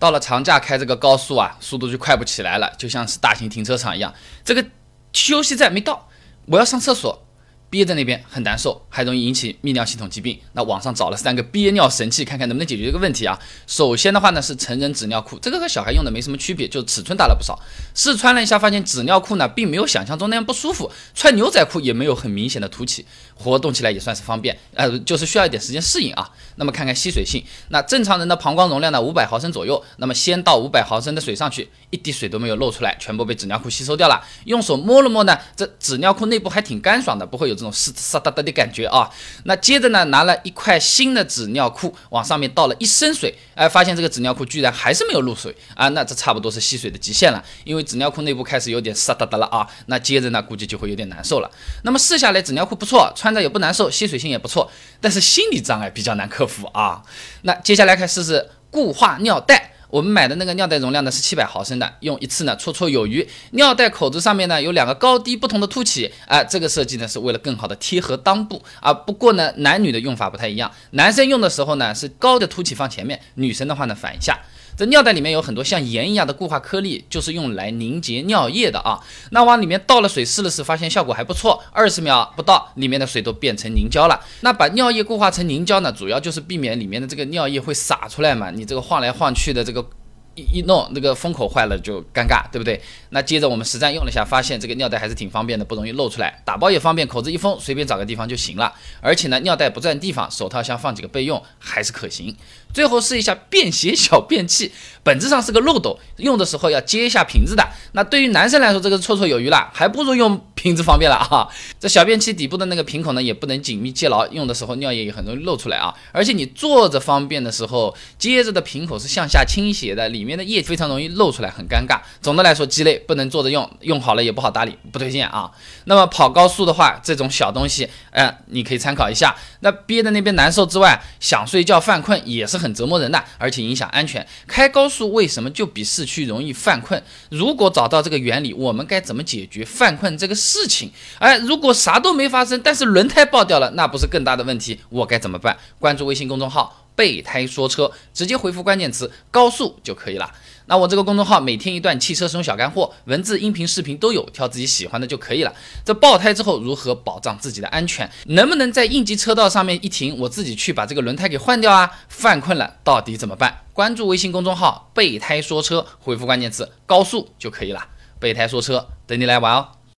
到了长假开这个高速啊，速度就快不起来了，就像是大型停车场一样。这个休息站没到，我要上厕所，憋在那边很难受，还容易引起泌尿系统疾病。那网上找了3个憋尿神器，看看能不能解决这个问题啊。首先的话呢是成人纸尿裤，这个和小孩用的没什么区别，就尺寸大了不少。试穿了一下，发现纸尿裤呢并没有想象中那样不舒服，穿牛仔裤也没有很明显的凸起，活动起来也算是方便，就是需要一点时间适应啊。那么看看吸水性，那正常人的膀胱容量呢500毫升左右，那么先倒500毫升的水上去，一滴水都没有漏出来，全部被纸尿裤吸收掉了。用手摸了摸呢，这纸尿裤内部还挺干爽的，不会有这种沙哒哒的感觉啊。那接着呢，拿了一块新的纸尿裤，往上面倒了1升水，发现这个纸尿裤居然还是没有漏水啊，那这差不多是吸水的极限了，因为纸尿裤内部开始有点沙哒哒了啊。那接着呢，估计就会有点难受了。那么试下来，纸尿裤不错，穿着也不难受，吸水性也不错，但是心理障碍比较难克服啊。那接下来开始是固化尿袋。我们买的那个尿袋容量呢是700毫升的，用一次呢绰绰有余。尿袋口子上面呢有2个高低不同的凸起，这个设计呢是为了更好的贴合裆部啊。不过呢，男女的用法不太一样，男生用的时候呢是高的凸起放前面，女生的话呢反一下。这尿袋里面有很多像盐一样的固化颗粒，就是用来凝结尿液的啊。那往里面倒了水试了试，发现效果还不错，20秒不到，里面的水都变成凝胶了。那把尿液固化成凝胶呢，主要就是避免里面的这个尿液会洒出来嘛，你这个晃来晃去的这个一弄那个封口坏了就尴尬，对不对？那接着我们实战用了一下，发现这个尿袋还是挺方便的，不容易漏出来，打包也方便，口子一封，随便找个地方就行了。而且呢，尿袋不占地方，手套箱放几个备用还是可行。最后试一下便携小便器，本质上是个漏斗，用的时候要接一下瓶子的。那对于男生来说，这个绰绰有余了，还不如用瓶子方便了啊。这小便器底部的那个瓶口呢，也不能紧密接牢，用的时候尿液也很容易漏出来啊。而且你坐着方便的时候，接着的瓶口是向下倾斜的，里面的液非常容易漏出来，很尴尬。总的来说，鸡肋不能坐着用，用好了也不好打理，不推荐啊。那么跑高速的话，这种小东西，你可以参考一下。那憋在那边难受之外，想睡觉犯困也是很折磨人的，而且影响安全。开高速为什么就比市区容易犯困？如果找到这个原理，我们该怎么解决犯困这个事情？如果啥都没发生，但是轮胎爆掉了，那不是更大的问题？我该怎么办？关注微信公众号备胎说车，直接回复关键词高速就可以了。那我这个公众号每天一段汽车使用小干货，文字、音频、视频都有，挑自己喜欢的就可以了。这爆胎之后如何保障自己的安全？能不能在应急车道上面一停，我自己去把这个轮胎给换掉啊？犯困了到底怎么办？关注微信公众号备胎说车，回复关键词高速就可以了。备胎说车，等你来玩哦。